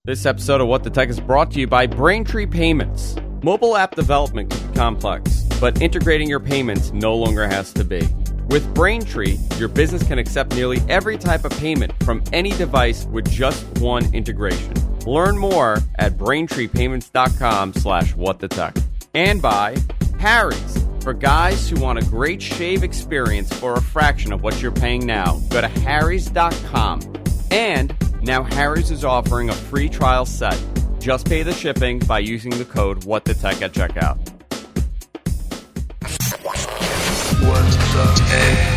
This episode of What the Tech is brought to you by Braintree Payments. Mobile app development can be complex, but integrating your payments no longer has to be. With Braintree, your business can accept nearly every type of payment from any device with just one integration. Learn more at BraintreePayments.com/whatthetech. And by Harry's. For guys who want a great shave experience for a fraction of what you're paying now, go to Harry's.com. And now Harry's is offering a free trial set. Just pay the shipping by using the code WhatTheTech at checkout. What the Tech?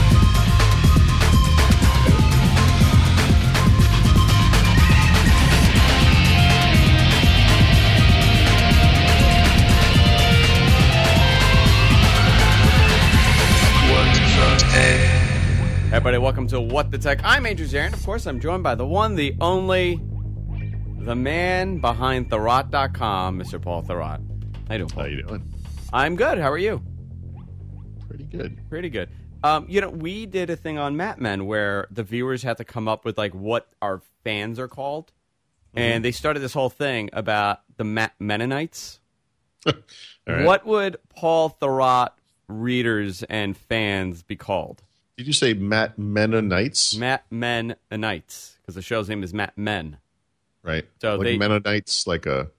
Everybody, welcome to What the Tech. I'm Andrew Zarin. Of course, I'm joined by the one, the only, the man behind Thurrott.com, Mr. Paul Thurrott. How you doing, Paul? How you doing? I'm good. How are you? Pretty good. Pretty good. We did a thing on Mat Men where the viewers had to come up with like what our fans are called, and they started this whole thing about the Mennonites. Right. What would Paul Thurrott readers and fans be called? Did you say Matt Mennonites? Mat Mennonites, because the show's name is Mat Men. Right. So like Mennonites, like the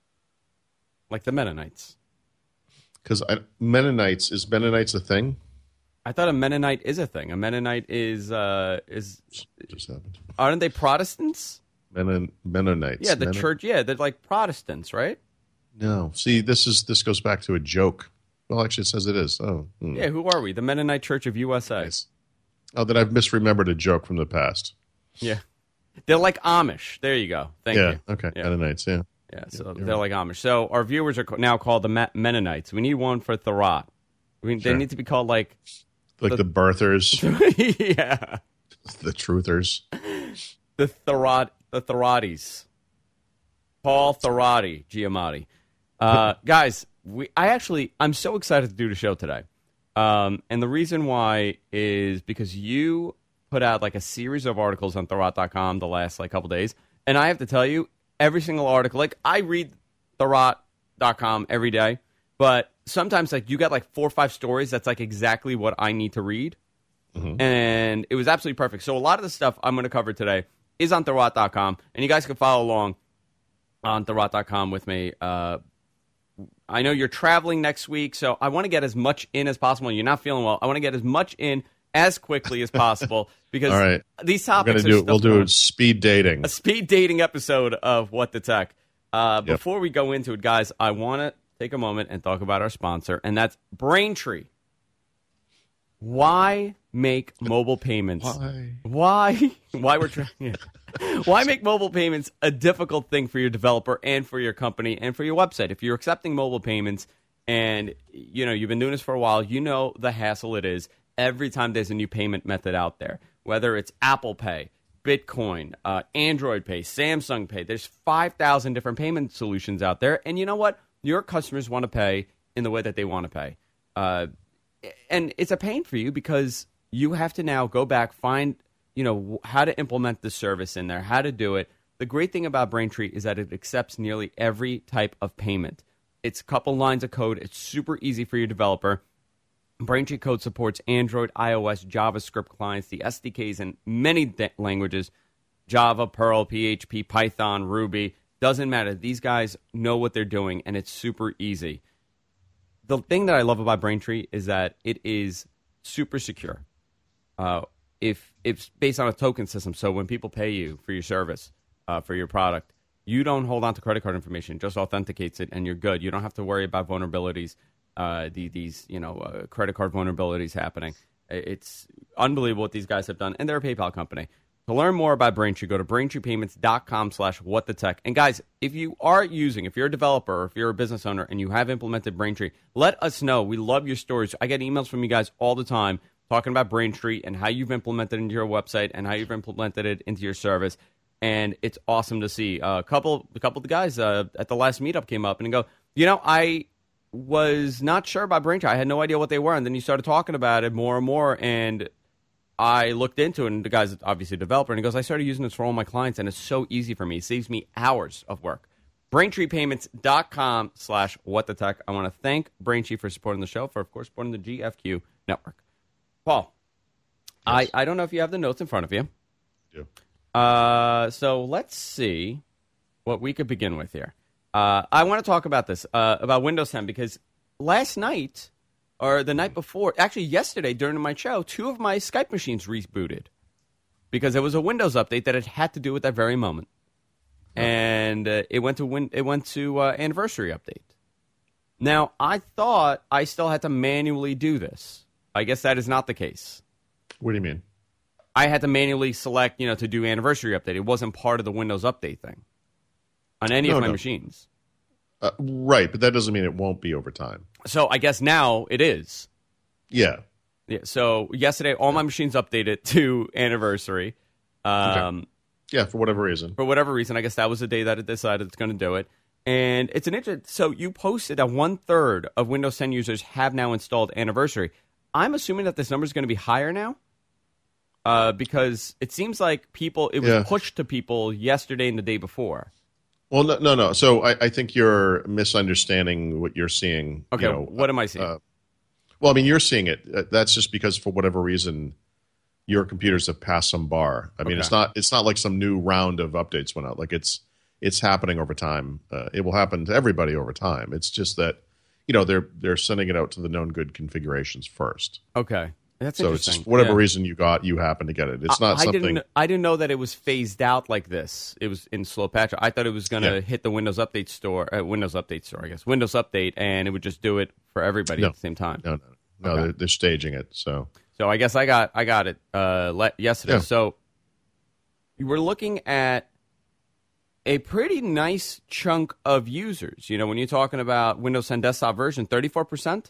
Mennonites. Because Mennonites, is Mennonites a thing? I thought a Mennonite is a thing. A Mennonite is Just happened. aren't they Protestants? Mennonites. Yeah, the church. Yeah, they're like Protestants, right? No. See, this goes back to a joke. Well, actually, it says it is. Oh. Yeah, who are we? The Mennonite Church of USA. Nice. Oh, then I've misremembered a joke from the past. Yeah. They're like Amish. There you go. Thank you. Okay. Yeah. Mennonites, yeah. Yeah, so they're like Amish. So our viewers are now called the Mennonites. We need one for Thurrott. They need to be called like the birthers, yeah, the truthers. the Thurrotties. Paul Thurrotti Giamatti. Guys, I'm so excited to do the show today. And the reason why is because you put out like a series of articles on Thurrott.com the last like couple days. And I have to tell you, every single article, like I read Thurrott.com every day, but sometimes like you got like 4 or 5 stories that's like exactly what I need to read. And it was absolutely perfect. So a lot of the stuff I'm going to cover today is on Thurrott.com, and you guys can follow along on Thurrott.com with me. I know you're traveling next week, so I want to get as much in as possible. You're not feeling well. I want to get as much in as quickly as possible because all right. These topics we'll do speed dating. A speed dating episode of What the Tech. Before we go into it, guys, I want to take a moment and talk about our sponsor, and that's Braintree. Why make mobile payments? Why make mobile payments a difficult thing for your developer and for your company and for your website? If you're accepting mobile payments and you've been doing this for a while, you know the hassle it is every time there's a new payment method out there. Whether it's Apple Pay, Bitcoin, Android Pay, Samsung Pay, there's 5,000 different payment solutions out there. And you know what? Your customers want to pay in the way that they want to pay. And it's a pain for you because you have to now go back, find how to implement the service in there, how to do it. The great thing about Braintree is that it accepts nearly every type of payment. It's a couple lines of code. It's super easy for your developer. Braintree Code supports Android, iOS, JavaScript clients, the SDKs in many languages, Java, Perl, PHP, Python, Ruby. Doesn't matter. These guys know what they're doing, and it's super easy. The thing that I love about Braintree is that it is super secure. If it's based on a token system, so when people pay you for your service, for your product, you don't hold on to credit card information. It just authenticates it, and you're good. You don't have to worry about vulnerabilities. These credit card vulnerabilities happening. It's unbelievable what these guys have done, and they're a PayPal company. To learn more about Braintree, go to BraintreePayments.com/whatthetech. And guys, if you're a developer or if you're a business owner and you have implemented Braintree, let us know. We love your stories. I get emails from you guys all the time talking about Braintree and how you've implemented it into your website and how you've implemented it into your service. And it's awesome to see. A couple of the guys at the last meetup came up and go, I was not sure about Braintree. I had no idea what they were. And then you started talking about it more and more. And I looked into it, and the guy's obviously a developer, and he goes, I started using this for all my clients, and it's so easy for me. It saves me hours of work. BraintreePayments.com/whatthetech. I want to thank Braintree for supporting the show, for, of course, supporting the GFQ network. Paul, yes. I don't know if you have the notes in front of you. I do. So let's see what we could begin with here. I want to talk about this, about Windows 10, because last night, or the night before, actually yesterday during my show, 2 of my Skype machines rebooted because there was a Windows update that it had to do at that very moment, and it went to anniversary update. Now, I thought I still had to manually do this. I guess that is not the case. What do you mean? I had to manually select, to do anniversary update. It wasn't part of the Windows update thing on any of my machines. Right, but that doesn't mean it won't be over time. So I guess now it is. Yeah. So yesterday, all my machines updated to anniversary. Okay. Yeah, for whatever reason. For whatever reason, I guess that was the day that it decided it's going to do it. And it's an interesting. So you posted that 1/3 of Windows 10 users have now installed anniversary. I'm assuming that this number is going to be higher now, because it seems like it was pushed to people yesterday and the day before. Well, no. So I think you're misunderstanding what you're seeing. Okay, what am I seeing? Well, I mean, you're seeing it. That's just because for whatever reason, your computers have passed some bar. I mean, it's not like some new round of updates went out. Like it's happening over time. It will happen to everybody over time. It's just that they're sending it out to the known good configurations first. Okay. That's so interesting. It's just whatever reason you happen to get it. It's not something. I didn't know that it was phased out like this. It was in slow patch. I thought it was going to hit the Windows Update store, Windows Update, and it would just do it for everybody at the same time. No. Okay. They're staging it. So I guess I got it yesterday. Yeah. So you were looking at a pretty nice chunk of users. When you're talking about Windows 10 desktop version, 34%.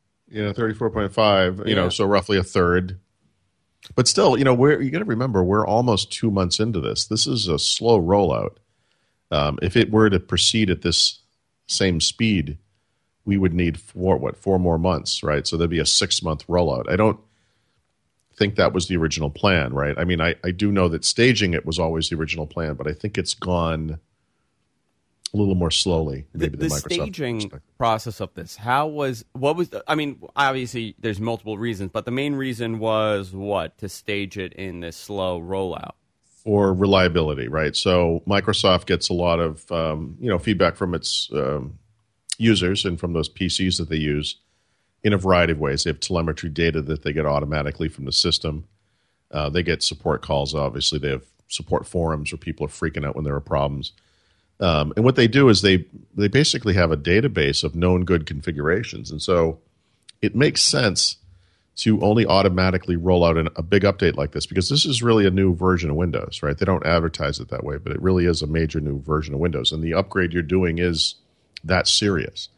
34.5, so roughly a third. But still, you got to remember, we're almost 2 months into this. This is a slow rollout. If it were to proceed at this same speed, we would need 4 more months, right? So there'd be a 6-month rollout. I don't think that was the original plan, right? I mean, I do know that staging it was always the original plan, but I think it's gone a little more slowly. Maybe the Microsoft staging process of this. Obviously there's multiple reasons, but the main reason was what? To stage it in this slow rollout. For reliability, right? So Microsoft gets a lot of feedback from its users and from those PCs that they use in a variety of ways. They have telemetry data that they get automatically from the system. They get support calls, obviously. They have support forums where people are freaking out when there are problems. And what they do is they basically have a database of known good configurations. And so it makes sense to only automatically roll out a big update like this, because this is really a new version of Windows, right? They don't advertise it that way, but it really is a major new version of Windows. And the upgrade you're doing is that serious.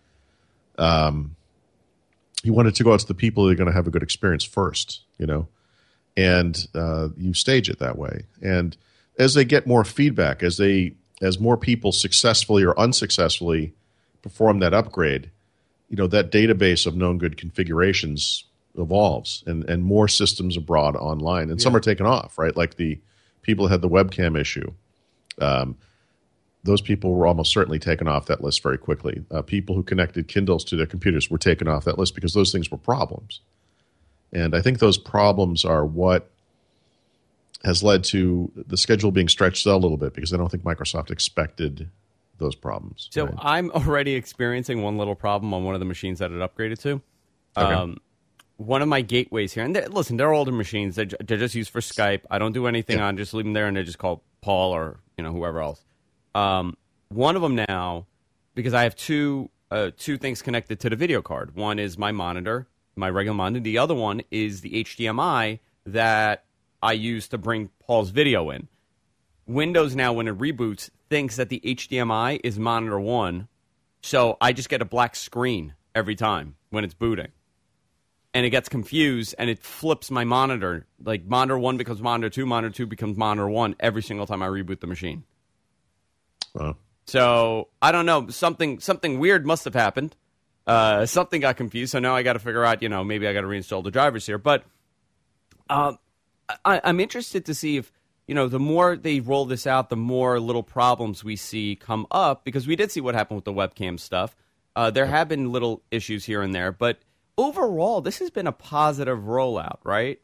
You want it to go out to the people that are going to have a good experience first, and you stage it that way. And as they get more feedback, as more people successfully or unsuccessfully perform that upgrade, that database of known good configurations evolves, and more systems are brought online, and some are taken off, right? Like the people that had the webcam issue. Those people were almost certainly taken off that list very quickly. People who connected Kindles to their computers were taken off that list because those things were problems. And I think those problems are what has led to the schedule being stretched out a little bit, because I don't think Microsoft expected those problems. So right? I'm already experiencing one little problem on one of the machines that it upgraded to. Okay. One of my gateways here, and they're older machines. They're just used for Skype. I don't do anything on, just leave them there, and they just call Paul or whoever else. One of them now, because I have two things connected to the video card. One is my monitor, my regular monitor. The other one is the HDMI that I use to bring Paul's video in. Windows now, when it reboots, thinks that the HDMI is monitor 1, so I just get a black screen every time when it's booting. And it gets confused, and it flips my monitor. Like, monitor 1 becomes monitor 2 becomes monitor 1 every single time I reboot the machine. Wow. So, I don't know. Something weird must have happened. Something got confused, so now I got to figure out, maybe I got to reinstall the drivers here. But I'm interested to see if, the more they roll this out, the more little problems we see come up, because we did see what happened with the webcam stuff. There have been little issues here and there, but overall, this has been a positive rollout, right?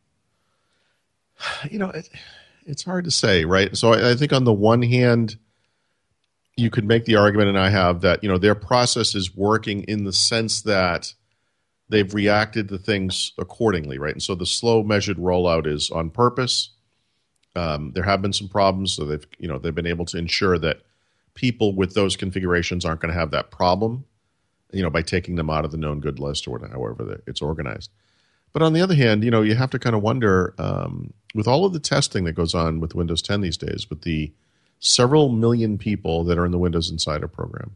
It's hard to say, right? So I think on the one hand, you could make the argument, and I have, that their process is working in the sense that they've reacted to things accordingly, right? And so the slow, measured rollout is on purpose. There have been some problems, so they've been able to ensure that people with those configurations aren't going to have that problem, by taking them out of the known good list or however it's organized. But on the other hand, you have to kind of wonder, with all of the testing that goes on with Windows 10 these days, with the several million people that are in the Windows Insider program,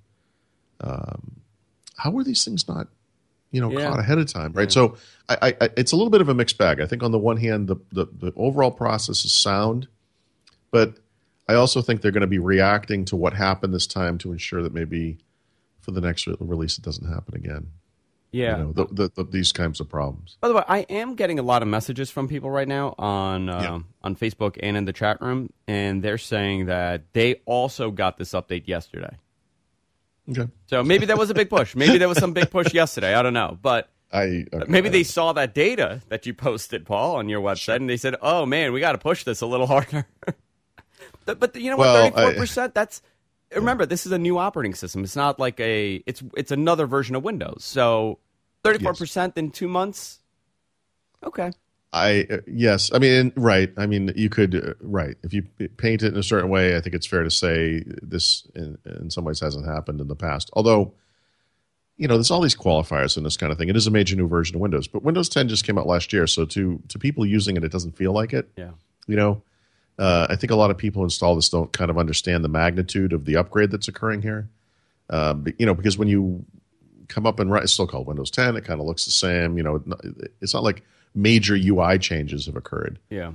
how are these things not, caught ahead of time, right? Yeah. So it's a little bit of a mixed bag. I think on the one hand, the overall process is sound, but I also think they're going to be reacting to what happened this time to ensure that maybe for the next release it doesn't happen again. Yeah, these kinds of problems. By the way, I am getting a lot of messages from people right now on Facebook and in the chat room, and they're saying that they also got this update yesterday. Okay. So maybe there was a big push. Maybe there was some big push yesterday. I don't know, but maybe they saw that data that you posted, Paul, on your website, and they said, "Oh man, we got to push this a little harder." But you know what? 34%. That's. Remember, this is a new operating system. It's not like it's another version of Windows. So 34% in 2 months. Okay. Yes. I mean, right. I mean, you could, right. If you paint it in a certain way, I think it's fair to say this in some ways hasn't happened in the past. Although, there's all these qualifiers in this kind of thing. It is a major new version of Windows, but Windows 10 just came out last year. So to people using it, it doesn't feel like it. Yeah. I think a lot of people install this don't kind of understand the magnitude of the upgrade that's occurring here. Because when you come up and write, it's still called Windows 10. It kind of looks the same. It's not like major UI changes have occurred. Yeah.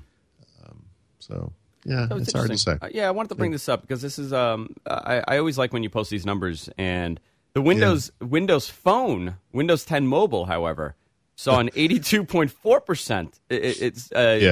So it's hard to say. I wanted to bring this up because this is I always like when you post these numbers, and the Windows Phone, Windows 10 Mobile, however, saw an 82.4%. It's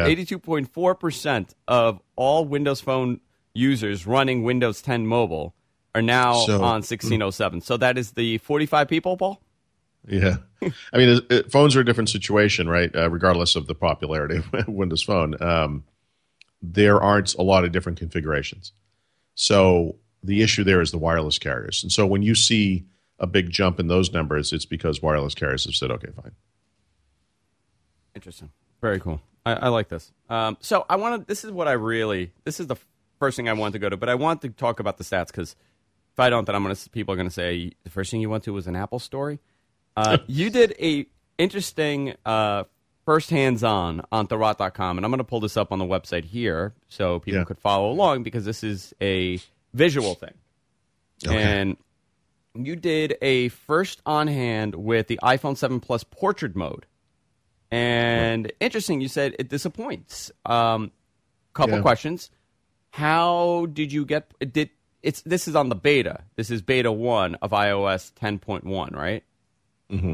82.4% of all Windows Phone users running Windows 10 Mobile are now on 1607. So that is the 45 people, Paul? Yeah. I mean, phones are a different situation, right? Regardless of the popularity of Windows Phone. There aren't a lot of different configurations. So the issue there is the wireless carriers. And so when you see a big jump in those numbers, it's because wireless carriers have said, okay, fine. Interesting. Very cool. I like this. So this is the first thing I want to go to, but I want to talk about the stats because if I don't, then people are going to say the first thing you went to was an Apple story. You did a interesting first hands-on Thurrott.com, and I'm going to pull this up on the website here so people could follow along because this is a visual thing. Okay. And you did a first on hand with the iPhone 7 Plus portrait mode. And interesting, you said it disappoints. Couple questions. How did you get this is on the beta. This is beta 1 of iOS 10.1, right? Mm-hmm.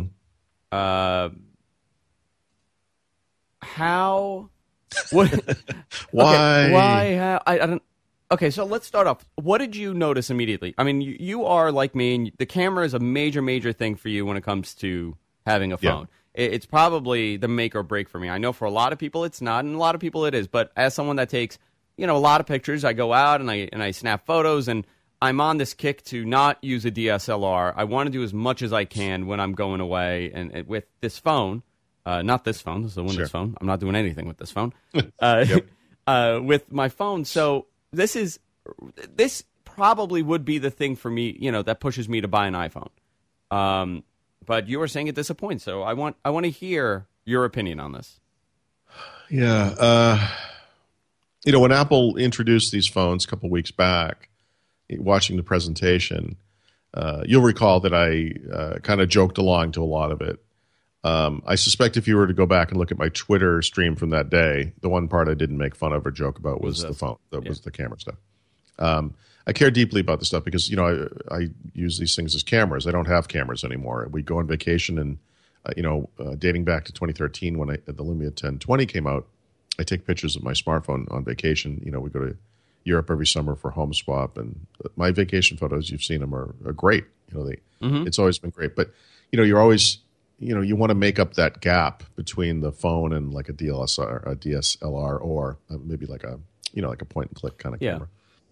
How? What? Why? Okay, why? How, I don't. Okay, so let's start off. What did you notice immediately? I mean, you are like me, and the camera is a major, major thing for you when it comes to having a phone. It's probably the make or break for me. I know for a lot of people it's not, and a lot of people it is. But as someone that takes, a lot of pictures, I go out and I snap photos, and I'm on this kick to not use a DSLR. I want to do as much as I can when I'm going away, and with this phone, not this phone. This is a Windows phone. I'm not doing anything with this phone. With my phone, so this probably would be the thing for me, that pushes me to buy an iPhone. But you were saying it disappoints, so I want to hear your opinion on this. Yeah, when Apple introduced these phones a couple weeks back, watching the presentation, you'll recall that I kind of joked along to a lot of it. I suspect if you were to go back and look at my Twitter stream from that day, the one part I didn't make fun of or joke about was the phone. That was the camera stuff. I care deeply about this stuff because, I use these things as cameras. I don't have cameras anymore. We go on vacation and, dating back to 2013 when the Lumia 1020 came out, I take pictures of my smartphone on vacation. We go to Europe every summer for home swap, and my vacation photos, you've seen them, are great. It's always been great. But you're always you want to make up that gap between the phone and like a DSLR, or maybe like a like a point and click kind of camera.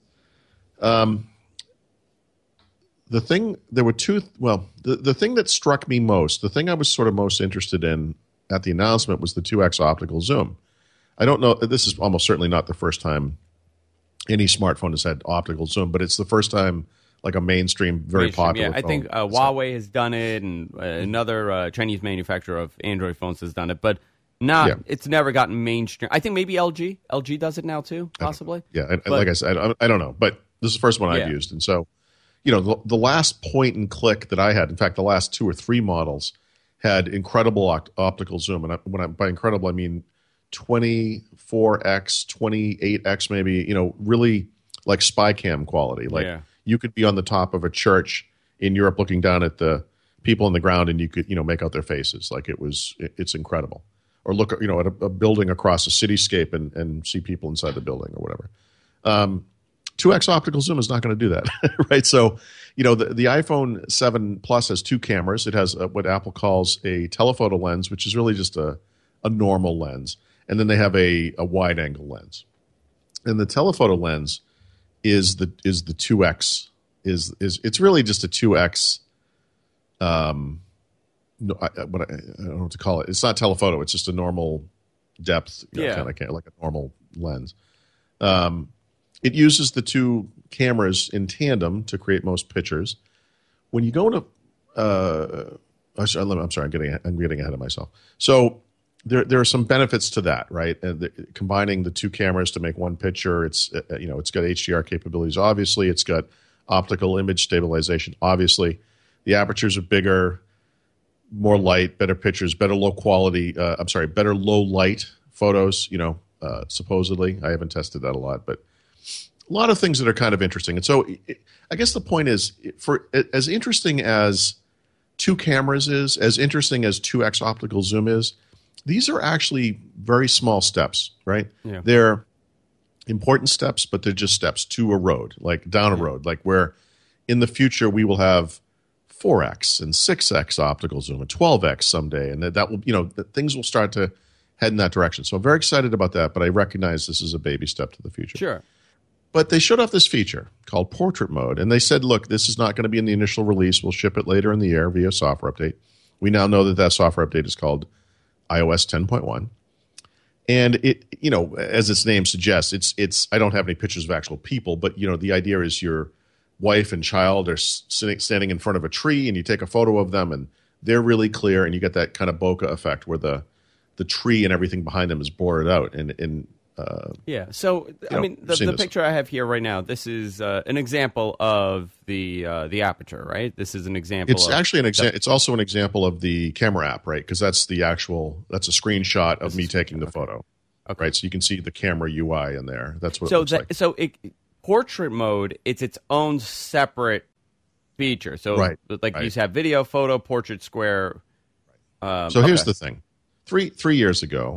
The thing the thing that struck me most, the thing I was sort of most interested in at the announcement was the 2x optical zoom. I don't know. This is almost certainly not the first time any smartphone has had optical zoom, but it's the first time like a mainstream, very popular phone. I think Huawei has done it, and another Chinese manufacturer of Android phones has done it, but it's never gotten mainstream. I think maybe LG. LG does it now too, possibly. Like I said, I don't know, but this is the first one I've used. And so, the last point and click that I had, in fact, the last 2 or 3 models had incredible optical zoom. And by incredible, I mean 24x, 28x, maybe, really like spy cam quality. You could be on the top of a church in Europe looking down at the people on the ground, and you could, make out their faces. Like it's incredible. Or look, at a building across a cityscape and see people inside the building or whatever. 2x optical zoom is not going to do that, right? So, the iPhone 7 Plus has 2 cameras. It has what Apple calls a telephoto lens, which is really just a normal lens. And then they have a wide angle lens. And the telephoto lens is the 2x it's really just a 2x. I don't know what to call it. It's not telephoto. It's just a normal depth, kind of like a normal lens. It uses the 2 cameras in tandem to create most pictures. When you go into, I'm sorry, I'm getting ahead of myself. So there are some benefits to that, right? Combining the 2 cameras to make one picture. It's got HDR capabilities. Obviously, it's got optical image stabilization. Obviously, the apertures are bigger, more light, better pictures, better low light photos. Supposedly, I haven't tested that a lot, but a lot of things that are kind of interesting. And so, I guess the point is, for as interesting as 2 cameras is, as interesting as 2x optical zoom is, these are actually very small steps, right? Yeah. They're important steps, but they're just steps to a road, like down a road, like where in the future we will have 4x and 6x optical zoom and 12x someday, and that will, things will start to head in that direction. So I'm very excited about that, but I recognize this is a baby step to the future. Sure. But they showed off this feature called portrait mode, and they said, look, this is not going to be in the initial release. We'll ship it later in the year via software update. We now know that software update is called iOS 10.1. And it, as its name suggests, it's I don't have any pictures of actual people, but the idea is your wife and child are standing in front of a tree, and you take a photo of them, and they're really clear, and you get that kind of bokeh effect where the tree and everything behind them is blurred out. So I mean, the picture I have here right now, this is an example of the aperture, right? This is an example. It's actually an example. It's also an example of the camera app, right? Because that's a screenshot of me taking the photo. Okay. Right, so you can see the camera UI in there. That's what it looks like. So portrait mode, it's its own separate feature. So you have video, photo, portrait, square. So here's the thing: 3 years ago,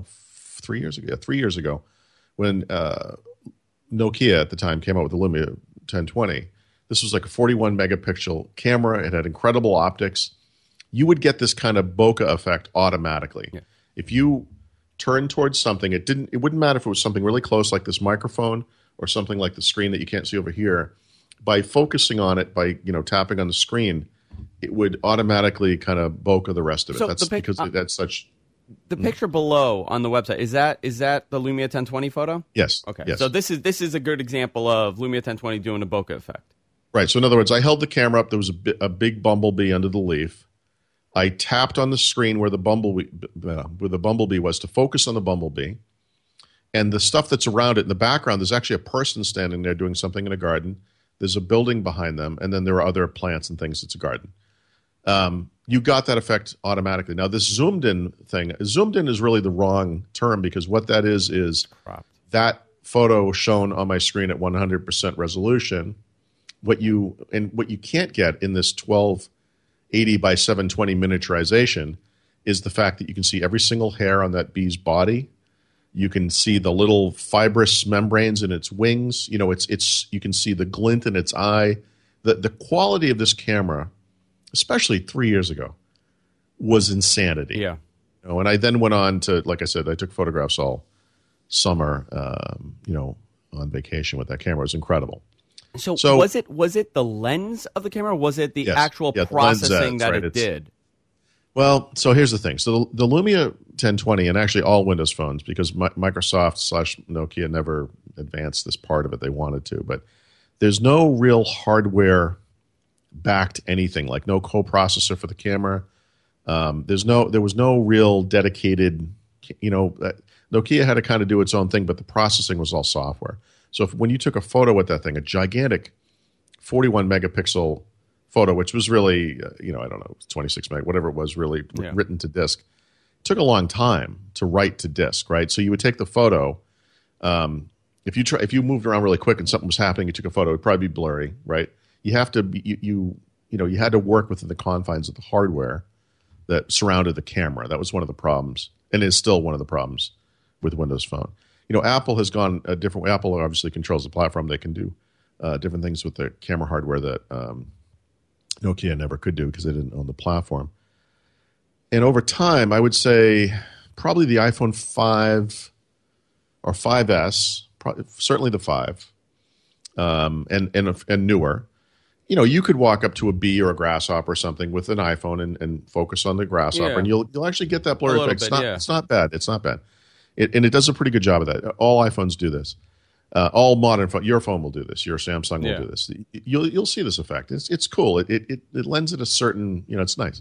when Nokia at the time came out with the Lumia 1020, this was like a 41 megapixel camera. It had incredible optics. You would get this kind of bokeh effect automatically. Yeah. If you turn towards something, it wouldn't matter if it was something really close like this microphone or something like the screen that you can't see over here. By focusing on it, by tapping on the screen, it would automatically kind of bokeh the rest of it. That's because that's such. The picture below on the website, is that the Lumia 1020 photo? Yes. Okay. Yes. So this is a good example of Lumia 1020 doing a bokeh effect. Right. So in other words, I held the camera up. There was a big bumblebee under the leaf. I tapped on the screen where the bumblebee was to focus on the bumblebee, and the stuff that's around it in the background. There's actually a person standing there doing something in a garden. There's a building behind them, and then there are other plants and things. It's a garden. You got that effect automatically. Now, this zoomed in thing, zoomed in is really the wrong term, because what that is cropped. That photo shown on my screen at 100% resolution. What you can't get in this 1280 by 720 miniaturization is the fact that you can see every single hair on that bee's body. You can see the little fibrous membranes in its wings. You know, you can see the glint in its eye. The quality of this camera, especially 3 years ago, was insanity. Yeah. You know, and I then went on to, like I said, I took photographs all summer, on vacation with that camera. It was incredible. So was it the lens of the camera? Or was it the actual processing that it did? Well, so here's the thing. So the Lumia 1020, and actually all Windows phones, because Microsoft / Nokia never advanced this part of it. They wanted to, but there's no real hardware-backed anything, like no coprocessor for the camera. There was no real dedicated, Nokia had to kind of do its own thing, but the processing was all software. So when you took a photo with that thing, a gigantic 41 megapixel photo, which was really, I don't know, 26 meg, whatever it was, really written to disk, it took a long time to write to disk, right? So you would take the photo. If you moved around really quick and something was happening, you took a photo, it would probably be blurry, right? You have to, you had to work within the confines of the hardware that surrounded the camera. That was one of the problems, and is still one of the problems with Windows Phone. Apple has gone a different way. Apple obviously controls the platform. They can do different things with the camera hardware that Nokia never could do because they didn't own the platform. And over time, I would say probably the iPhone 5 or 5S, certainly the 5, and newer. You could walk up to a bee or a grasshopper or something with an iPhone and focus on the grasshopper, and you'll actually get that blurry effect. It's not bad. It's not bad. And it does a pretty good job of that. All iPhones do this. All modern phones. Your phone will do this. Your Samsung will do this. You'll see this effect. It's cool. It lends it a certain. It's nice.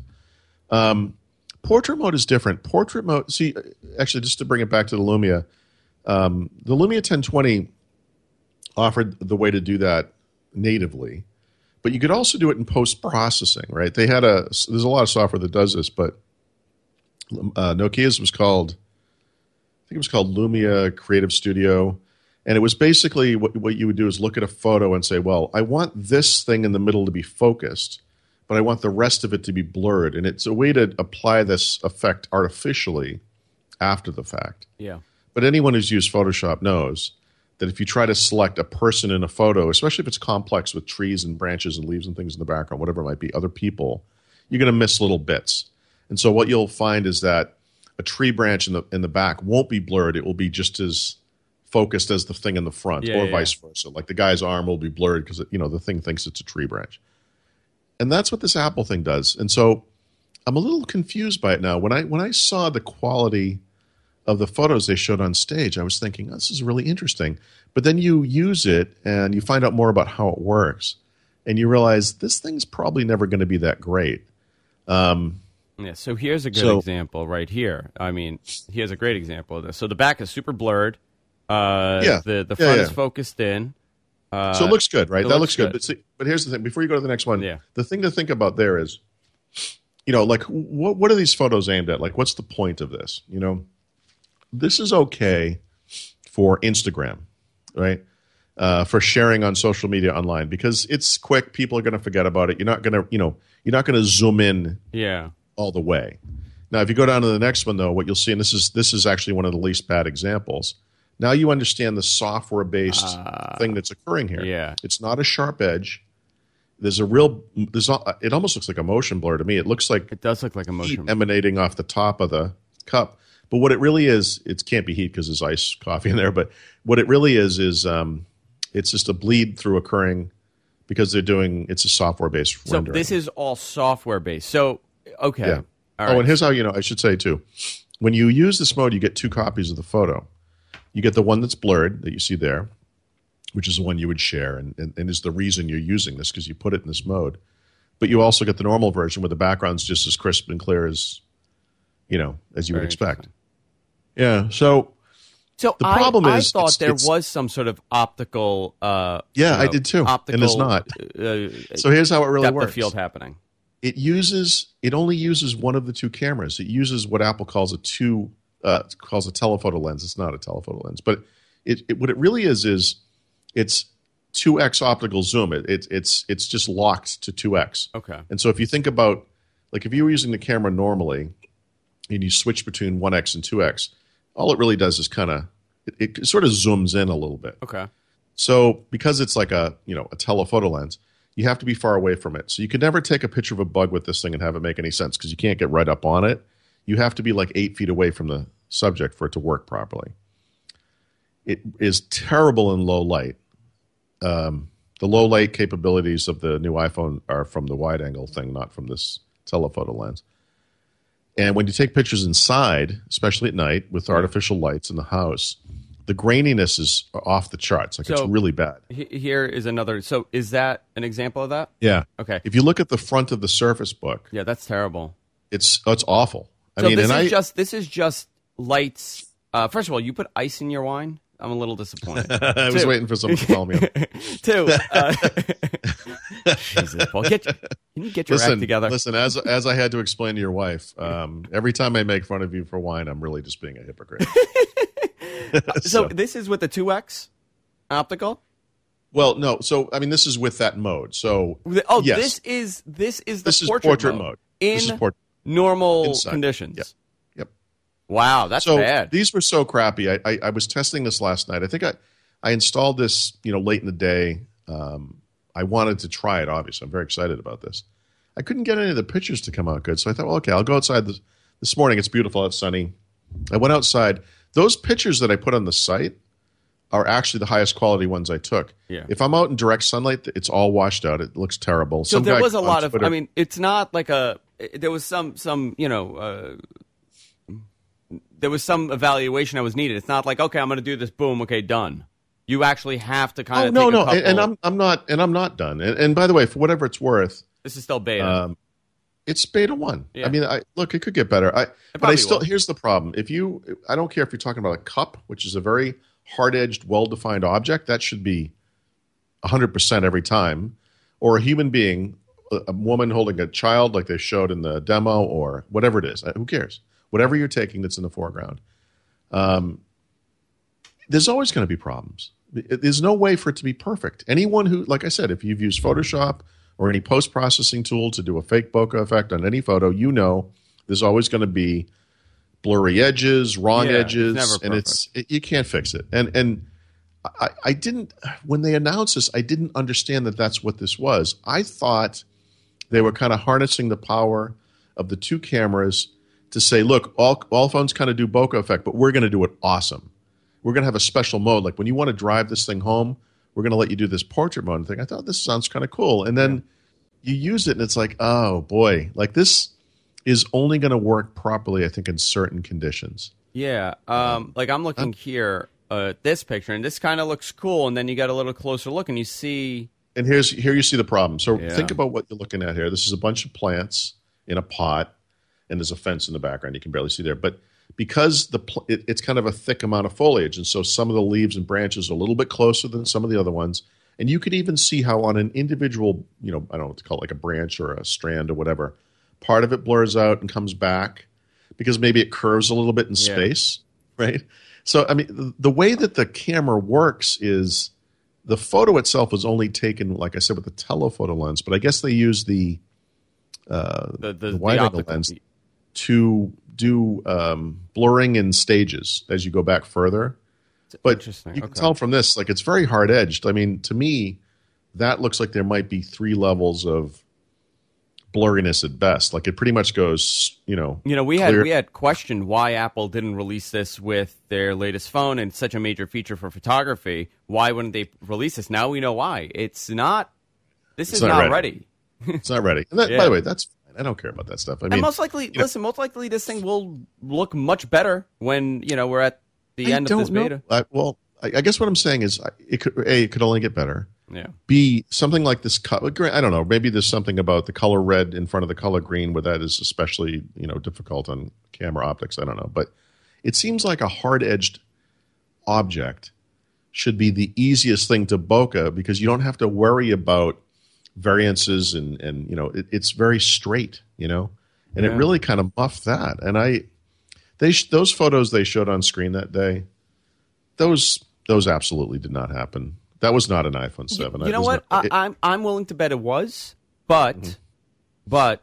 Portrait mode is different. Portrait mode. See, actually, just to bring it back to the Lumia, the Lumia 1020 offered the way to do that natively, but you could also do it in post processing. Right? There's a lot of software that does this, but Nokia's was called. I think it was called Lumia Creative Studio. And it was basically what you would do is look at a photo and say, well, I want this thing in the middle to be focused, but I want the rest of it to be blurred. And it's a way to apply this effect artificially after the fact. Yeah. But anyone who's used Photoshop knows that if you try to select a person in a photo, especially if it's complex with trees and branches and leaves and things in the background, whatever it might be, other people, you're going to miss little bits. And so what you'll find is that a tree branch in the back won't be blurred. It will be just as focused as the thing in the front, or vice versa. Like the guy's arm will be blurred because the thing thinks it's a tree branch. And that's what this Apple thing does. And so I'm a little confused by it now. When I saw the quality of the photos they showed on stage, I was thinking, this is really interesting. But then you use it and you find out more about how it works, and you realize this thing's probably never going to be that great. Yeah, so here's a good example right here. I mean, here's a great example of this. So the back is super blurred. The front is focused in. So it looks good, right? That looks good. But here's the thing. Before you go to the next one, the thing to think about there is, like what are these photos aimed at? Like, what's the point of this? This is okay for Instagram, right? For sharing on social media online, because it's quick. People are going to forget about it. You're not going to zoom in. Yeah. All the way. Now, if you go down to the next one, though, what you'll see, and this is actually one of the least bad examples. Now you understand the software-based thing that's occurring here. Yeah. It's not a sharp edge. It almost looks like a motion blur to me. It looks like it does look like a motion heat emanating off the top of the cup. But what it really is, it can't be heat because there's iced coffee in there. But what it really is it's just a bleed through occurring because it's a software-based rendering. So this is all software-based. So. Okay. Yeah. All right. And here's how I should say too. When you use this mode, you get two copies of the photo. You get the one that's blurred that you see there, which is the one you would share, and is the reason you're using this because you put it in this mode. But you also get the normal version where the background's just as crisp and clear as as you would expect. Yeah. So the problem I thought there was some sort of optical. I did too. And it's not. So here's how it really works. Depth of field happening. It only uses one of the two cameras. It uses what Apple calls a telephoto lens. It's not a telephoto lens, but what it really is it's 2x optical zoom. It's just locked to 2x. Okay. And so if you think about, like, if you were using the camera normally and you switch between 1x and 2x, all it really does is kind of it sort of zooms in a little bit. Okay. So because it's like a telephoto lens, you have to be far away from it. So you can never take a picture of a bug with this thing and have it make any sense because you can't get right up on it. You have to be like 8 feet away from the subject for it to work properly. It is terrible in low light. The low light capabilities of the new iPhone are from the wide angle thing, not from this telephoto lens. And when you take pictures inside, especially at night with artificial lights in the house, the graininess is off the charts. Like, it's really bad. Here is another. So is that an example of that? Yeah. Okay. If you look at the front of the Surface Book, Yeah, that's terrible. it's awful. So this is just lights. First of all, you put ice in your wine. I'm a little disappointed. I was waiting for someone to call me. Two. Jesus, Paul, can you get your act together? Listen, as I had to explain to your wife, every time I make fun of you for wine, I'm really just being a hypocrite. So this is with the 2X optical? Well, no. So I mean, this is with that mode. So yes. this is the portrait mode in normal conditions. Yep. Wow, that's bad. These were so crappy. I was testing this last night. I think I installed this late in the day. I wanted to try it. Obviously, I'm very excited about this. I couldn't get any of the pictures to come out good, so I thought, well, okay, I'll go outside this morning. It's beautiful. It's sunny. I went outside. Those pictures that I put on the site are actually the highest quality ones I took. Yeah. If I'm out in direct sunlight, it's all washed out. It looks terrible. So there was a lot of. I mean, it's not like there was some there was some evaluation that was needed. It's not like, okay, I'm going to do this. Boom. Okay, done. You actually have to kind of. No. I'm not done. And by the way, for whatever it's worth, this is still beta. It's beta 1. Yeah. I mean, look, it could get better. Here's the problem. I don't care if you're talking about a cup, which is a very hard-edged, well-defined object, that should be 100% every time, or a human being, a woman holding a child like they showed in the demo, or whatever it is. Who cares? Whatever you're taking that's in the foreground. There's always going to be problems. There's no way for it to be perfect. Anyone who, like I said, if you've used Photoshop or any post-processing tool to do a fake bokeh effect on any photo, there's always going to be blurry edges, wrong edges, and you can't fix it. And I didn't, when they announced this, I didn't understand that that's what this was. I thought they were kind of harnessing the power of the two cameras to say, look, all phones kind of do bokeh effect, but we're going to do it awesome. We're going to have a special mode. Like when you want to drive this thing home, we're going to let you do this portrait mode thing. I thought this sounds kind of cool. And then you use it and it's like, oh boy, like this is only going to work properly, I think, in certain conditions. Yeah. Like I'm looking here at this picture and this kind of looks cool. And then you got a little closer look and you see. And here you see the problem. So think about what you're looking at here. This is a bunch of plants in a pot and there's a fence in the background. You can barely see there. But because it's kind of a thick amount of foliage, and so some of the leaves and branches are a little bit closer than some of the other ones, and you could even see how on an individual, I don't know what to call it, like a branch or a strand or whatever, part of it blurs out and comes back because maybe it curves a little bit in space, right? So, I mean, the way that the camera works is the photo itself was only taken, like I said, with the telephoto lens, but I guess they use the wide-angle lens to do blurring in stages as you go back further. But you can tell from this, like, it's very hard-edged. I mean, to me, that looks like there might be 3 levels of blurriness at best. Like, it pretty much goes, we had questioned why Apple didn't release this with their latest phone and such a major feature for photography. Why wouldn't they release this? Now we know why. This is not ready. It's not ready. And by the way, that's I don't care about that stuff. I mean, most likely, most likely this thing will look much better when we're at the end of this beta. I guess what I'm saying is, it could only get better. Yeah. B, something like this color. I don't know. Maybe there's something about the color red in front of the color green where that is especially difficult on camera optics. I don't know, but it seems like a hard-edged object should be the easiest thing to bokeh because you don't have to worry about variances and it's very straight, and it really kind of muffed that. And those photos they showed on screen that day, those absolutely did not happen. That was not an iPhone 7. You know what? I'm willing to bet it was, but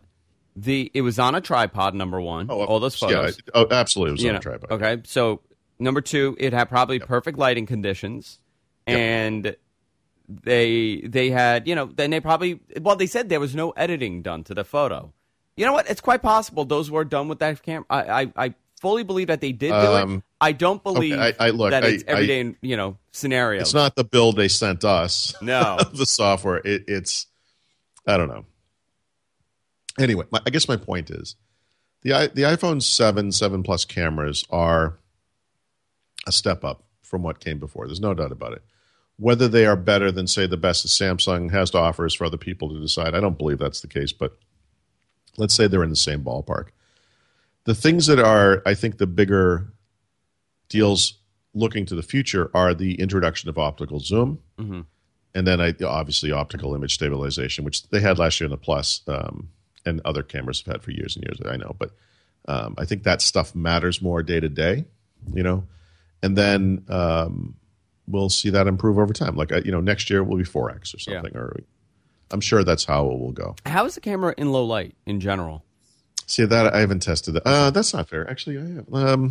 it was on a tripod. Number one, all those photos. Yeah, absolutely, it was on a tripod. Okay, so Number two, it had probably perfect lighting conditions, and they had, then they probably, they said there was no editing done to the photo. You know what? It's quite possible those were done with that camera. I fully believe that they did do it. I don't believe that it's everyday, scenario. It's not the build they sent us. No. The software. It's, I don't know. Anyway, I guess my point is the iPhone 7 Plus cameras are a step up from what came before. There's no doubt about it. Whether they are better than, say, the best that Samsung has to offer is for other people to decide. I don't believe that's the case, but let's say they're in the same ballpark. The things that are, I think, the bigger deals looking to the future are the introduction of optical zoom, and then obviously optical image stabilization, which they had last year in the Plus, and other cameras have had for years and years, I know. But I think that stuff matters more day to day, and then we'll see that improve over time. Like, next year will be 4X or something, or I'm sure that's how it will go. How is the camera in low light in general? See, that I haven't tested that. That's not fair. Actually, I have.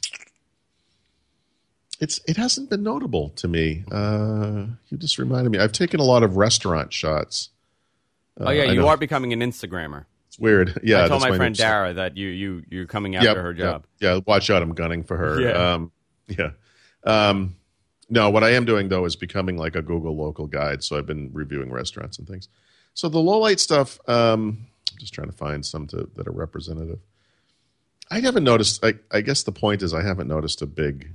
It hasn't been notable to me. You just reminded me. I've taken a lot of restaurant shots. You are becoming an Instagrammer. It's weird. Yeah, I told my friend Dara that you're coming after her job. Yeah, watch out! I'm gunning for her. No, what I am doing though is becoming like a Google local guide. So I've been reviewing restaurants and things. So the low light stuff. I'm just trying to find some that are representative. I haven't noticed. I guess the point is I haven't noticed a big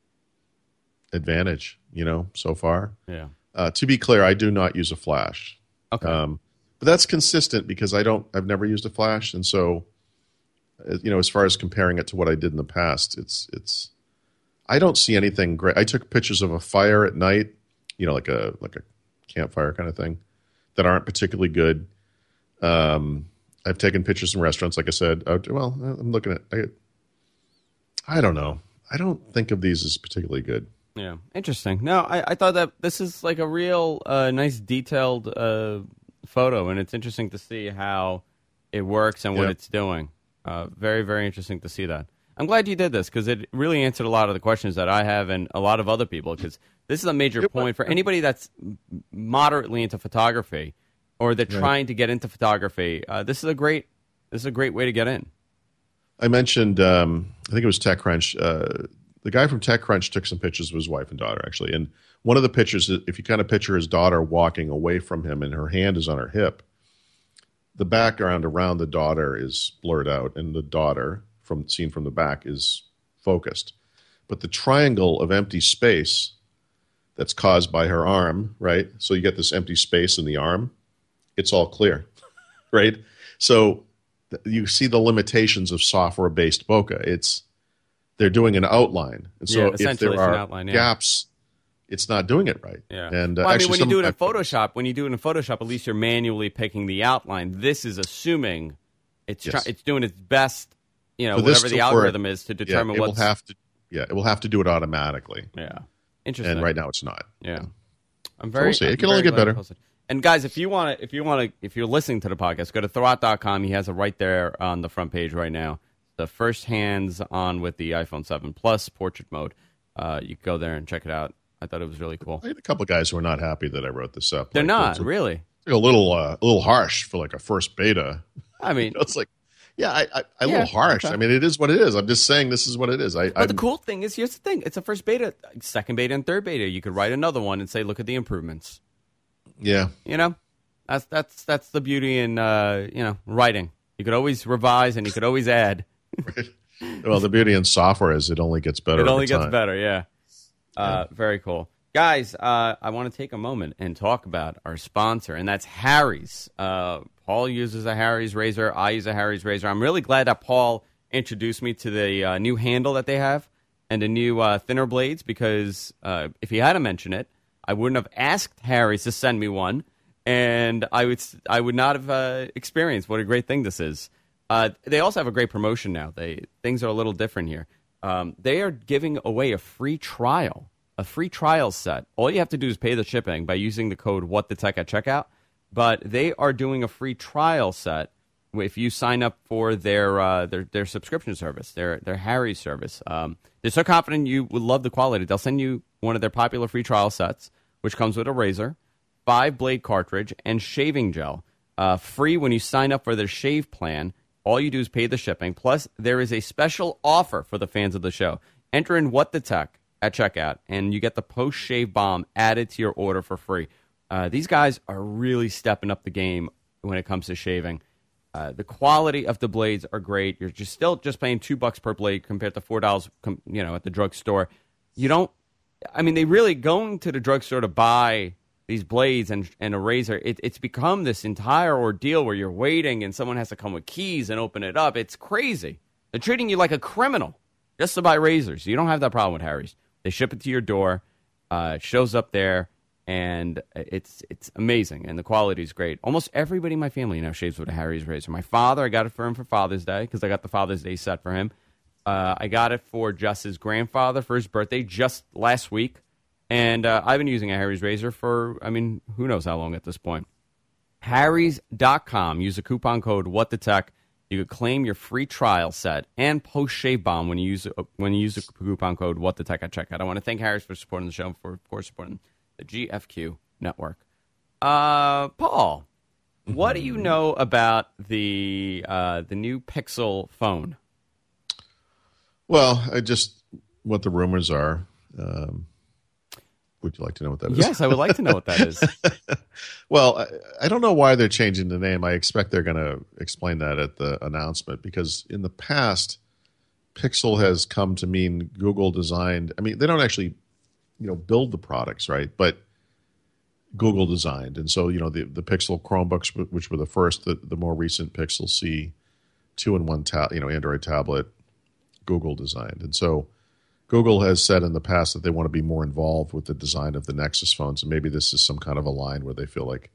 advantage, so far. Yeah. To be clear, I do not use a flash. Okay. But that's consistent because I've never used a flash, and so as far as comparing it to what I did in the past, it's I don't see anything great. I took pictures of a fire at night, like a campfire kind of thing, that aren't particularly good. I've taken pictures in restaurants, like I said. I'm looking at. I don't know. I don't think of these as particularly good. Yeah, interesting. No, I thought that this is like a real nice detailed photo, and it's interesting to see how it works and what it's doing. Very, very interesting to see that. I'm glad you did this because it really answered a lot of the questions that I have and a lot of other people, because this is a major point for anybody that's moderately into photography or they're trying to get into photography. This is a great way to get in. I mentioned, I think it was TechCrunch. The guy from TechCrunch took some pictures of his wife and daughter, actually. And one of the pictures, if you kind of picture his daughter walking away from him and her hand is on her hip, the background around the daughter is blurred out, and the daughter, seen from the back, is focused. But the triangle of empty space that's caused by her arm, right? So you get this empty space in the arm. It's all clear, right? So you see the limitations of software-based bokeh. They're doing an outline. And so if there are gaps, it's not doing it right. Yeah. And when you do it in Photoshop, at least you're manually picking the outline. This is assuming it's doing its best, whatever the algorithm is to determine it will have to do it automatically. Yeah. Interesting. And right now it's not. Yeah. I'm very. So we'll see. It can only get better. And guys, if you're listening to the podcast, go to Thurrott.com. He has it right there on the front page right now. The first hands-on with the iPhone 7 Plus portrait mode. You can go there and check it out. I thought it was really cool. I had a couple of guys who were not happy that I wrote this up. They're not, really. It's a little harsh for like a first beta. I mean, it's like, a little harsh. Okay. I mean, it is what it is. I'm just saying this is what it is. But the cool thing is, here's the thing. It's a first beta, second beta, and third beta. You could write another one and say, look at the improvements. Yeah. That's the beauty in, writing. You could always revise and you could always add. Right. Well, the beauty in software is it only gets better. It only gets better, yeah. Very cool. Guys, I want to take a moment and talk about our sponsor, and that's Harry's. Paul uses a Harry's razor. I use a Harry's razor. I'm really glad that Paul introduced me to the new handle that they have and the new thinner blades, because if he hadn't mentioned it, I wouldn't have asked Harry's to send me one, and I would not have experienced what a great thing this is. They also have a great promotion now. Things are a little different here. They are giving away a free trial set. All you have to do is pay the shipping by using the code WhatTheTech at checkout. But they are doing a free trial set if you sign up for their subscription service, their Harry's service. They're so confident you will love the quality. They'll send you one of their popular free trial sets, which comes with a razor, 5-blade cartridge, and shaving gel. Free when you sign up for their shave plan. All you do is pay the shipping. Plus, there is a special offer for the fans of the show. Enter in What the Tech at checkout, and you get the post-shave balm added to your order for free. These guys are really stepping up the game when it comes to shaving. The quality of the blades are great. You're still paying $2 per blade compared to $4, at the drugstore. They really going to the drugstore to buy these blades and a razor. It's become this entire ordeal where you're waiting and someone has to come with keys and open it up. It's crazy. They're treating you like a criminal just to buy razors. You don't have that problem with Harry's. They ship it to your door. It shows up there. And it's amazing, and the quality is great. Almost everybody in my family now shaves with a Harry's razor. My father, I got it for him for Father's Day because I got the Father's Day set for him. I got it for Jess's grandfather for his birthday just last week. And I've been using a Harry's razor for, who knows how long at this point. Harrys.com. Use the coupon code WhatTheTech. You could claim your free trial set and post-shave balm when you use the coupon code WhatTheTech at checkout. I want to thank Harry's for supporting the show and for, of course, supporting the GFQ network. Paul, what do you know about the new Pixel phone? Well, what the rumors are. Would you like to know what that is? Yes, I would like to know what that is. Well, I don't know why they're changing the name. I expect they're going to explain that at the announcement, because in the past, Pixel has come to mean Google designed. They don't actually build the products, right? But Google designed. And so, the Pixel Chromebooks, which were the first, the more recent Pixel C 2-in-1 Android tablet, Google designed. And so Google has said in the past that they want to be more involved with the design of the Nexus phones. And maybe this is some kind of a line where they feel like,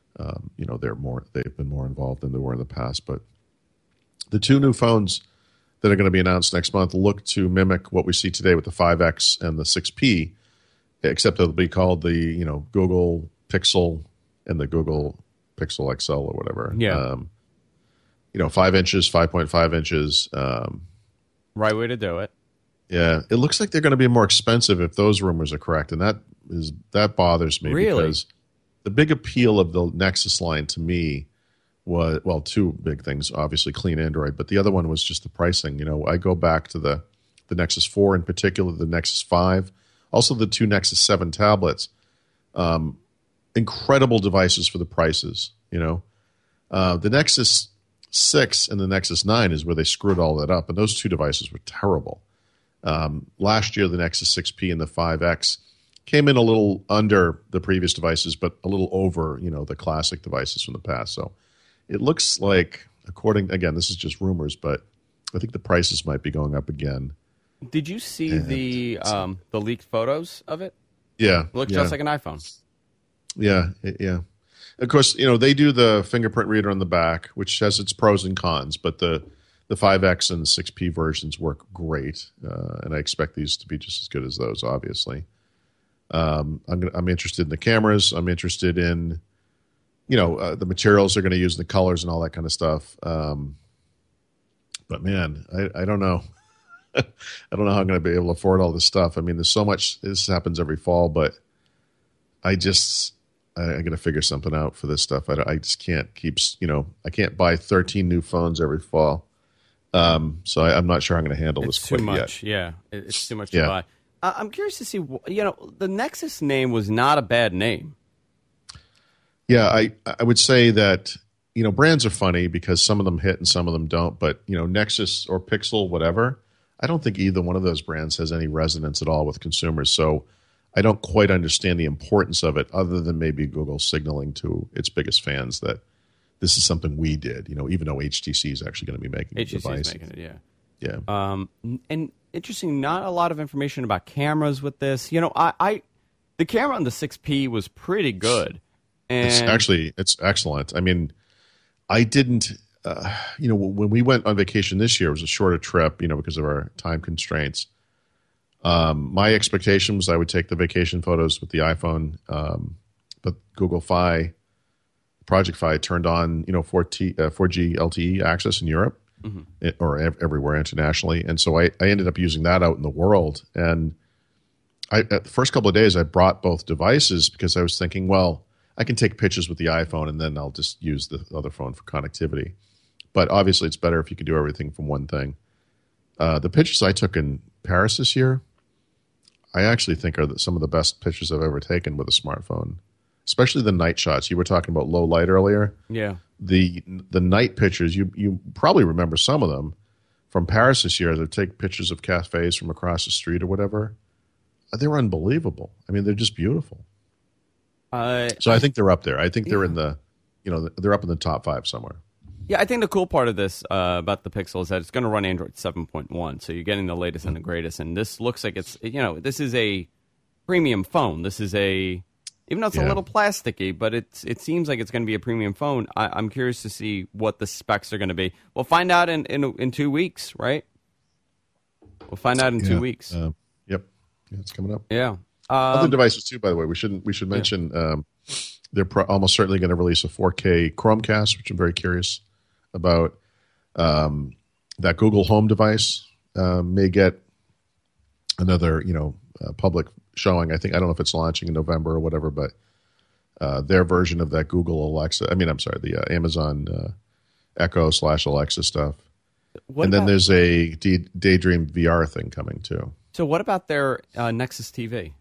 they've been more involved than they were in the past. But the two new phones that are going to be announced next month look to mimic what we see today with the 5X and the 6P, except it'll be called the Google Pixel and the Google Pixel XL or whatever. Yeah. 5 inches, 5.5 inches. Right way to do it. Yeah, it looks like they're going to be more expensive if those rumors are correct, and that bothers me. Really? Because the big appeal of the Nexus line to me was, well, two big things. Obviously, clean Android, but the other one was just the pricing. I go back to the Nexus 4 in particular, the Nexus 5. Also, the two Nexus 7 tablets, incredible devices for the prices. The Nexus 6 and the Nexus 9 is where they screwed all that up, and those two devices were terrible. Last year, the Nexus 6P and the 5X came in a little under the previous devices, but a little over, the classic devices from the past. So it looks like, again, this is just rumors, but I think the prices might be going up again. Did you see the leaked photos of it? Yeah. It looks just like an iPhone. Yeah, yeah. Of course, they do the fingerprint reader on the back, which has its pros and cons, but the 5X and 6P versions work great, and I expect these to be just as good as those, obviously. I'm interested in the cameras. I'm interested in, the materials they're going to use, the colors and all that kind of stuff. But, man, I don't know. I don't know how I'm going to be able to afford all this stuff. There's so much. This happens every fall, but I got to figure something out for this stuff. I just can't keep, I can't buy 13 new phones every fall. So I'm not sure I'm going to handle this quite yet. It's too much. Yeah, it's too much to buy. I'm curious to see. The Nexus name was not a bad name. Yeah, I would say that brands are funny because some of them hit and some of them don't. But Nexus or Pixel, whatever, I don't think either one of those brands has any resonance at all with consumers. So I don't quite understand the importance of it, other than maybe Google signaling to its biggest fans that this is something we did, even though HTC is actually going to be making the device. HTC is making it, yeah. Yeah. And interesting, not a lot of information about cameras with this. The camera on the 6P was pretty good. And it's excellent. I didn't, when we went on vacation this year, it was a shorter trip, because of our time constraints. My expectation was I would take the vacation photos with the iPhone, but Google Fi Project Fi turned on 4G LTE access in Europe or everywhere internationally, and so I ended up using that out in the world. And at the first couple of days, I brought both devices because I was thinking, well, I can take pictures with the iPhone, and then I'll just use the other phone for connectivity. But obviously, it's better if you can do everything from one thing. The pictures I took in Paris this year, I actually think are some of the best pictures I've ever taken with a smartphone, especially the night shots. You were talking about low light earlier. Yeah. The night pictures, you probably remember some of them from Paris this year. They take pictures of cafes from across the street or whatever. They were unbelievable. I mean, they're just beautiful. So I think they're up there. I think they're in the, they're up in the top 5 somewhere. Yeah, I think the cool part of this about the Pixel is that it's going to run Android 7.1, so you're getting the latest and the greatest. And this looks like it's, this is a premium phone. This is even though it's a little plasticky, but it seems like it's going to be a premium phone. I'm curious to see what the specs are going to be. We'll find out in 2 weeks, right? We'll find out in 2 weeks. Yep. Yeah, it's coming up. Yeah. Other devices too, by the way. We should mention they're almost certainly going to release a 4K Chromecast, which I'm very curious about. That Google Home device may get another public showing. I don't know if it's launching in November or whatever, but their version of that Google Alexa. The Amazon Echo / Alexa stuff. Then there's a Daydream VR thing coming too. So what about their Nexus TV?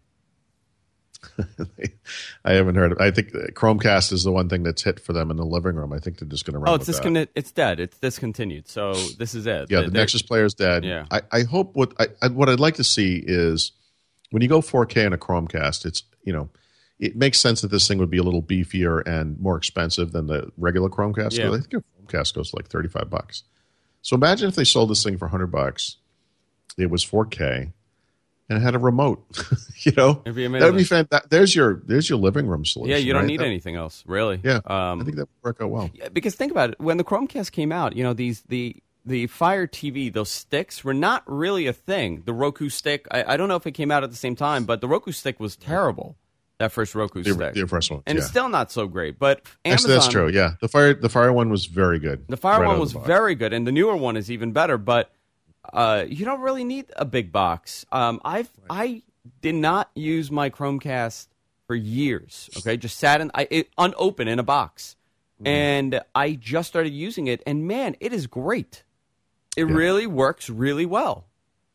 I haven't heard of it. I think Chromecast is the one thing that's hit for them in the living room. I think they're just going to run with that. It's dead. It's discontinued. So this is it. Yeah, the Nexus player is dead. Yeah. I hope what I'd like to see is when you go 4K in a Chromecast, it's it makes sense that this thing would be a little beefier and more expensive than the regular Chromecast. Yeah. I think a Chromecast goes like $35. So imagine if they sold this thing for $100. It was 4K. And it had a remote, It'd be amazing. That'd be fantastic. There's your living room solution. Yeah, you don't need anything else, really. Yeah, I think that would work out well. Yeah, because think about it. When the Chromecast came out, the Fire TV, those sticks were not really a thing. The Roku stick, I don't know if it came out at the same time, but the Roku stick was terrible. That first Roku stick, the first one, and it's still not so great. But Amazon, that's true. Yeah, the Fire one was very good. The Fire one was very good, and the newer one is even better. But you don't really need a big box. I did not use my Chromecast for years. Okay, just sat unopened in a box, and I just started using it. And man, it is great. It really works really well.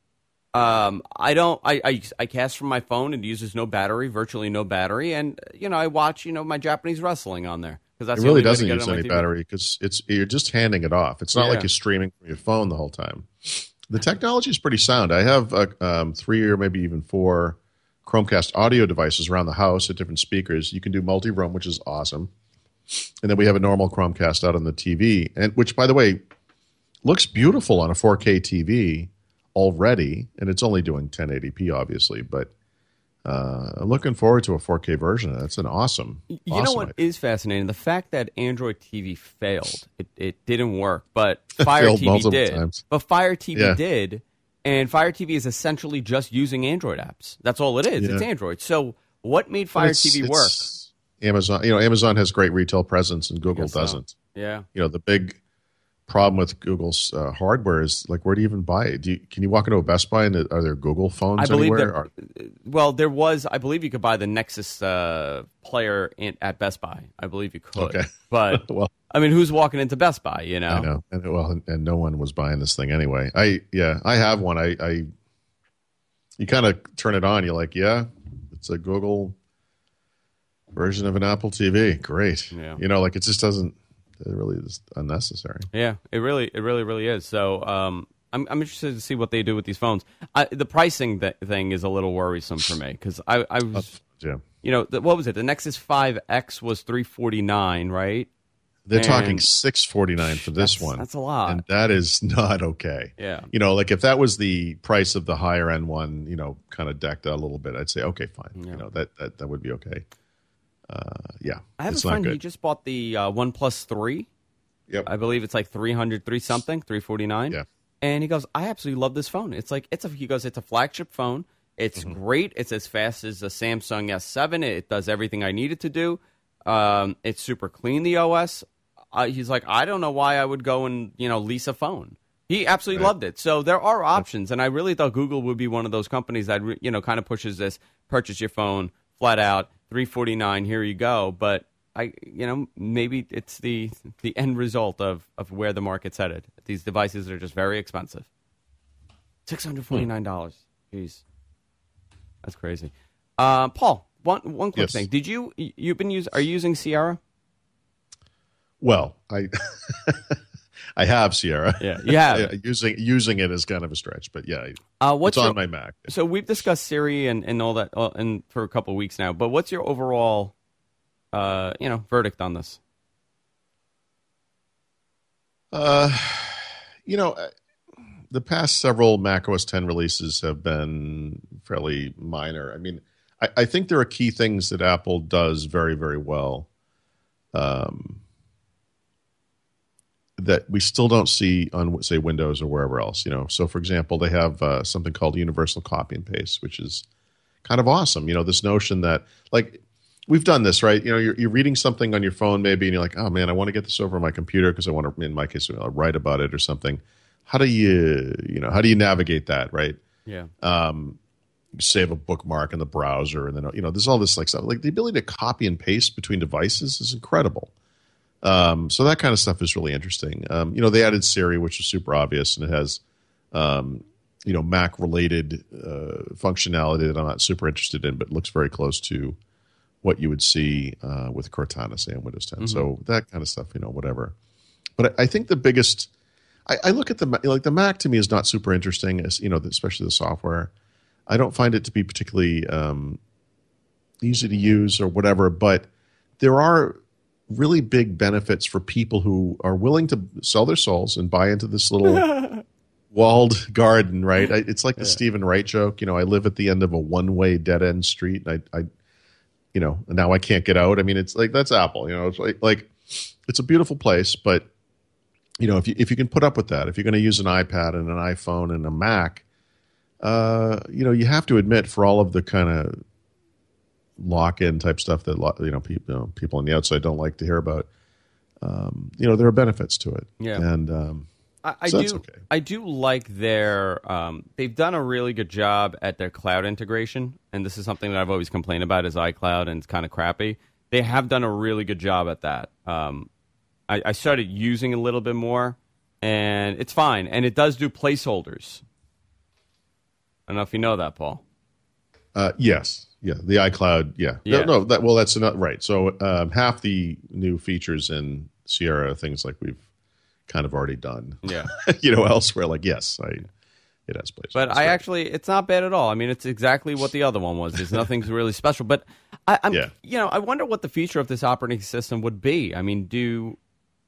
I cast from my phone. It uses virtually no battery, and I watch my Japanese wrestling on there because that's it really doesn't use any battery because you're just handing it off. It's not like you're streaming from your phone the whole time. The technology is pretty sound. I have 3 or maybe even 4 Chromecast audio devices around the house at different speakers. You can do multi-room, which is awesome. And then we have a normal Chromecast out on the TV, and which, by the way, looks beautiful on a 4K TV already. And it's only doing 1080p, obviously. But I'm looking forward to a 4K version. That's an awesome. You know what is fascinating? The fact that Android TV failed. It didn't work, but Fire TV did. Times. But Fire TV did, and Fire TV is essentially just using Android apps. That's all it is. Yeah. It's Android. So what made Fire TV work? Amazon. Amazon has great retail presence, and Google doesn't. Yeah. The big problem with Google's hardware is where do you even buy it? Can you walk into a Best Buy and are there Google phones anywhere? There was. I believe you could buy the Nexus player at Best Buy. I believe you could. Okay. But who's walking into Best Buy? I know. And no one was buying this thing anyway. I have one. You kind of turn it on. You're like, it's a Google version of an Apple TV. Great. Yeah. It just doesn't. It really is unnecessary. Yeah, it really is. So I'm interested to see what they do with these phones. The pricing thing is a little worrisome for me because I was, what was it? The Nexus 5X was $349, right? They're talking $649 for this one. That's a lot, and that is not okay. Yeah, if that was the price of the higher end one, kind of decked out a little bit, I'd say okay, fine. Yeah. That would be okay. I have a friend. He just bought the OnePlus 3. Yep. I believe it's like $349. Yeah. And he goes, I absolutely love this phone. It's a flagship phone. It's great. It's as fast as the Samsung S7. It does everything I need it to do. It's super clean, the OS. He's like, I don't know why I would go and lease a phone. He absolutely loved it. So there are options, and I really thought Google would be one of those companies that kind of pushes this: purchase your phone flat out, $349, here you go. But maybe it's the end result of where the market's headed. These devices are just very expensive. $649. Jeez, that's crazy. Paul, one quick thing. Are you using Sierra? Well, I have Sierra. Yeah, you have. Using it is kind of a stretch, but yeah, it's on my Mac. So we've discussed Siri and all that and for a couple of weeks now. But what's your overall, verdict on this? The past several Mac OS X releases have been fairly minor. I mean, I think there are key things that Apple does very, very well. That we still don't see on, say, Windows or wherever else. So for example, they have something called universal copy and paste, which is kind of awesome. This notion that, like, we've done this, right? You're reading something on your phone maybe, and you're like, oh man, I want to get this over on my computer because I want to, in my case, write about it or something. How do you navigate that, right? Yeah. Save a bookmark in the browser, and then there's all this like stuff. Like the ability to copy and paste between devices is incredible. So that kind of stuff is really interesting. They added Siri, which is super obvious, and it has, Mac-related functionality that I'm not super interested in, but looks very close to what you would see with Cortana, say, on Windows 10. Mm-hmm. So that kind of stuff, whatever. But I think the biggest, I look at the Mac to me is not super interesting, as especially the software. I don't find it to be particularly easy to use or whatever, but there are really big benefits for people who are willing to sell their souls and buy into this little walled garden, right? It's like the Stephen Wright joke. I live at the end of a one-way dead-end street, and I now I can't get out. I mean, it's like, that's Apple. It's like it's a beautiful place, but if you can put up with that, if you're going to use an iPad and an iPhone and a Mac, you have to admit, for all of the kind of lock-in type stuff that people on the outside don't like to hear about, there are benefits to it. Yeah, and I do like their they've done a really good job at their cloud integration, and this is something that I've always complained about is iCloud, and it's kind of crappy. They have done a really good job at that. I started using a little bit more, and it's fine, and it does do placeholders. I don't know if you know that, Paul. Yes. Yeah, the iCloud, yeah. No, that's not right. So half the new features in Sierra, things like we've kind of already done. Yeah. Elsewhere, like, yes, it has places. But it's not bad at all. I mean, it's exactly what the other one was. There's nothing really special. But I wonder what the feature of this operating system would be. I mean, do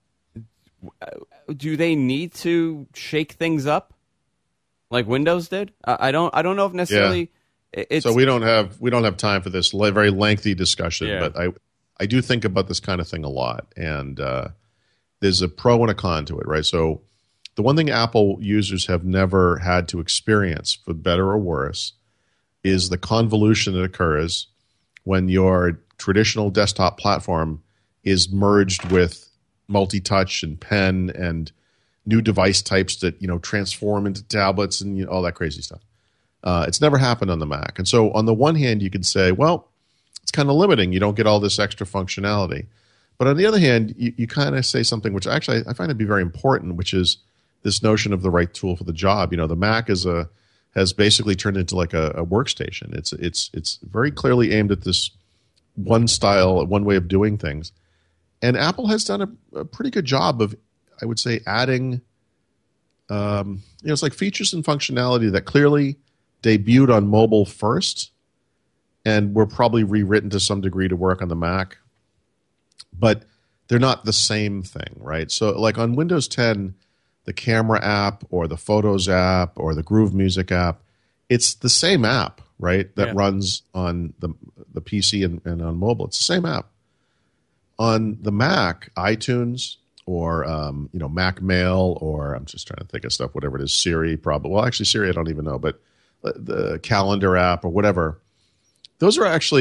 they need to shake things up like Windows did? I don't know if necessarily. Yeah. So we don't have time for this very lengthy discussion, but I do think about this kind of thing a lot, and there's a pro and a con to it, right? So the one thing Apple users have never had to experience, for better or worse, is the convolution that occurs when your traditional desktop platform is merged with multi-touch and pen and new device types that transform into tablets and all that crazy stuff. It's never happened on the Mac. And so on the one hand, you can say, well, it's kind of limiting. You don't get all this extra functionality. But on the other hand, you kind of say something which actually I find to be very important, which is this notion of the right tool for the job. The Mac has basically turned into like a workstation. It's very clearly aimed at this one style, one way of doing things. And Apple has done a pretty good job of, I would say, adding it's like features and functionality that clearly debuted on mobile first and were probably rewritten to some degree to work on the Mac, but they're not the same thing, right? So like on Windows 10, the camera app or the Photos app or the Groove Music app, it's the same app, right, that runs on the PC and on mobile. It's the same app. On the Mac, iTunes or Mac Mail, or I'm just trying to think of stuff, whatever it is, Siri probably. Well, actually Siri I don't even know, but the calendar app or whatever, those are actually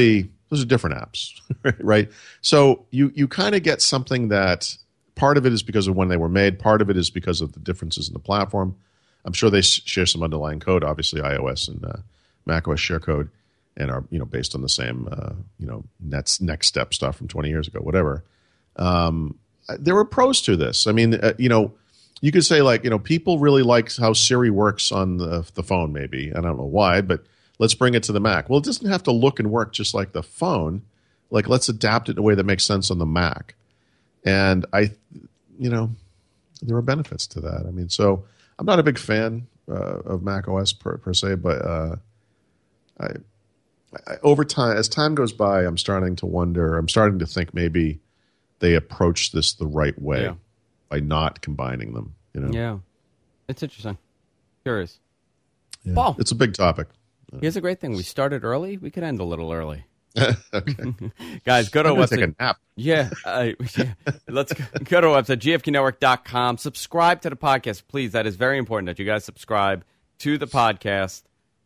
Those are different apps, right? So you kind of get something that part of it is because of when they were made. Part of it is because of the differences in the platform. I'm sure they share some underlying code. Obviously, iOS and macOS share code and are based on the same next step stuff from 20 years ago, whatever. There were pros to this. I mean, you could say people really like how Siri works on the phone. Maybe I don't know why, but let's bring it to the Mac. Well, it doesn't have to look and work just like the phone. Like, let's adapt it in a way that makes sense on the Mac. And there are benefits to that. I mean, so I'm not a big fan of Mac OS per se, but I over time, as time goes by, I'm starting to think maybe they approach this the right way by not combining them. Yeah, it's interesting. Curious. Yeah. Paul, it's a big topic. Here's a great thing. We started early. We could end a little early. Okay. Guys, go to I'm our gonna take a nap. Yeah. Let's go to our website, gfknetwork.com. Subscribe to the podcast, please. That is very important that you guys subscribe to the podcast.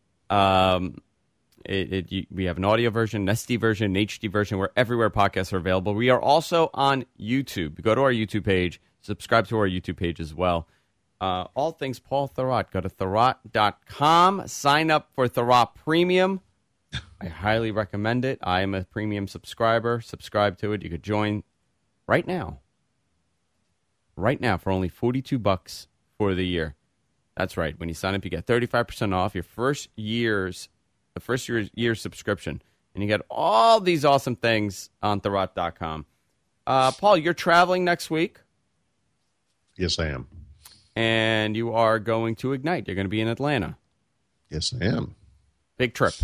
We have an audio version, an SD version, an HD version. We're everywhere podcasts are available. We are also on YouTube. Go to our YouTube page. Subscribe to our YouTube page as well. All things Paul Thurrott. Go to Thurrott.com. Sign up for Thurrott Premium. I highly recommend it. I am a premium subscriber. Subscribe to it. You could join right now. Right now for only $42 for the year. That's right. When you sign up, you get 35% off your first year's subscription. And you get all these awesome things on Thurrott.com. Paul, you're traveling next week. Yes, I am. And you are going to Ignite. You're going to be in Atlanta. Yes, I am. Big trip.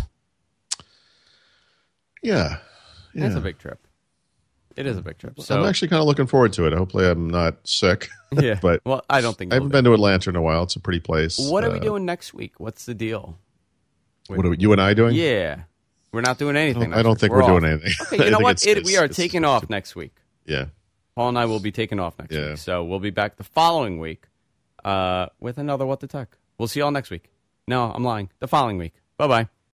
Yeah. That's a big trip. It is a big trip. So I'm actually kind of looking forward to it. Hopefully I'm not sick. Yeah. But well, I don't think I haven't been to Atlanta in a while. It's a pretty place. What are we doing next week? What's the deal? What are you and I doing? Yeah. We're not doing anything. I don't think we're doing anything. Okay, you know what? We are taking off next week. Yeah. Paul and I will be taking off next week. So we'll be back the following week with another What the Tech. We'll see you all next week. No, I'm lying. The following week. Bye-bye.